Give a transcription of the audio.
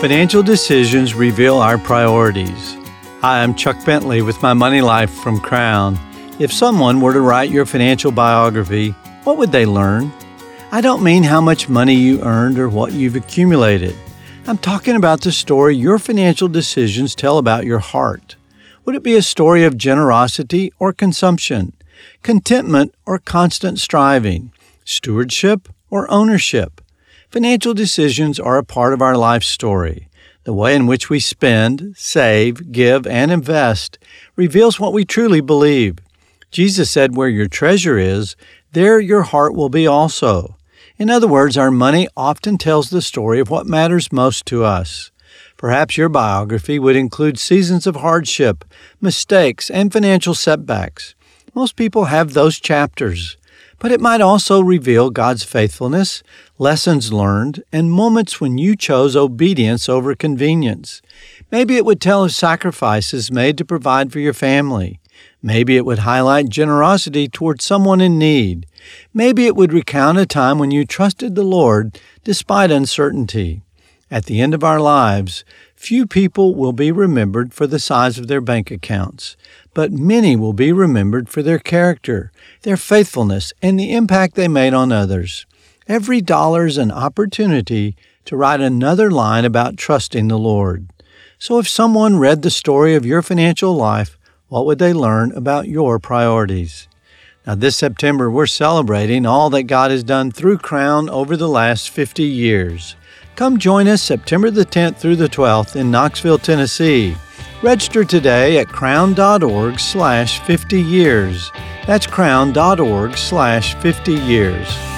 Financial decisions reveal our priorities. Hi, I'm Chuck Bentley with my Money Life from Crown. If someone were to write your financial biography, what would they learn? I don't mean how much money you earned or what you've accumulated. I'm talking about the story your financial decisions tell about your heart. Would it be a story of generosity or consumption, contentment or constant striving, stewardship or ownership? Financial decisions are a part of our life story. The way in which we spend, save, give, and invest reveals what we truly believe. Jesus said, "Where your treasure is, there your heart will be also." In other words, our money often tells the story of what matters most to us. Perhaps your biography would include seasons of hardship, mistakes, and financial setbacks. Most people have those chapters. But it might also reveal God's faithfulness, lessons learned, and moments when you chose obedience over convenience. Maybe it would tell of sacrifices made to provide for your family. Maybe it would highlight generosity towards someone in need. Maybe it would recount a time when you trusted the Lord despite uncertainty. At the end of our lives, few people will be remembered for the size of their bank accounts, but many will be remembered for their character, their faithfulness, and the impact they made on others. Every dollar is an opportunity to write another line about trusting the Lord. So if someone read the story of your financial life, what would they learn about your priorities? Now, this September, we're celebrating all that God has done through Crown over the last 50 years. Come join us September the 10th through the 12th in Knoxville, Tennessee. Register today at crown.org/50years. That's crown.org/50years.